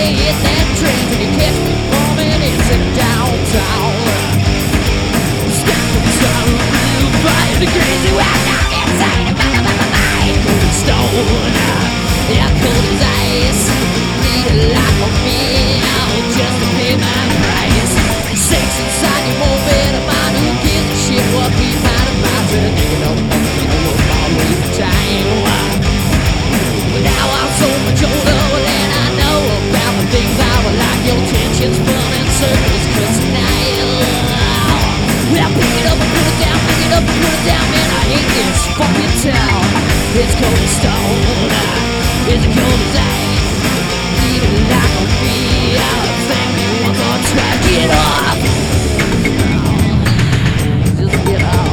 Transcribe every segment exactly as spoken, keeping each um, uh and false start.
hit that train when you catch me bumming into downtown. Step from the sunroof, fire the crazy wild down inside of my, my, my mind. Cold as stone, yeah, cold as ice. Need a lot of me just to pay my price. Sex inside you won't be the mind who gives a shit what we find about to dig it up, you know, all waste of time. Now I'm so much older than I know about the things I would like. Your tensions running circles, cause tonight well, pick it up and put it down, pick it up and put it down. Man, I hate this fucking town. It's cold as stone, it's cold as ice. Need a lot of me, I'll thank me one more try. Get off, just get off.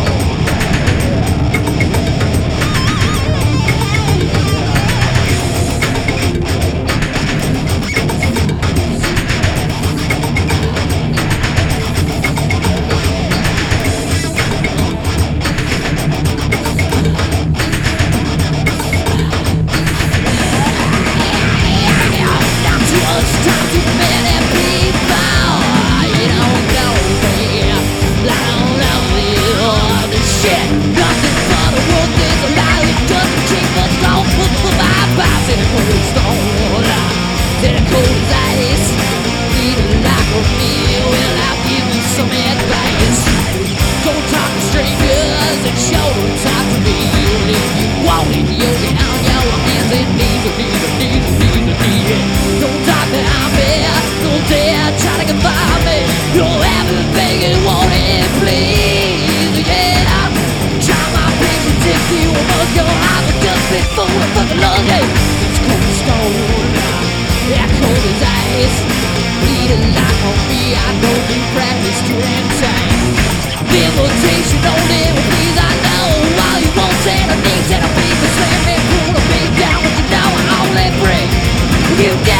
You